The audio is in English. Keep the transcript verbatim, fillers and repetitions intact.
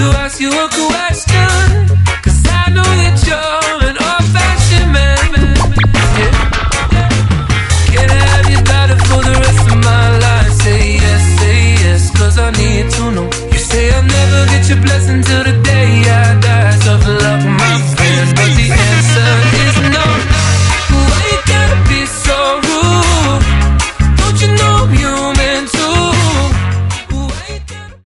to ask you a question, cause I know that you're an old-fashioned man. Yeah. Can I have your daughter for the rest of my life? Say yes, say yes, cause I need to know. You say I'll never get your blessing till the day I die. Tough luck, my friend, but the answer is no.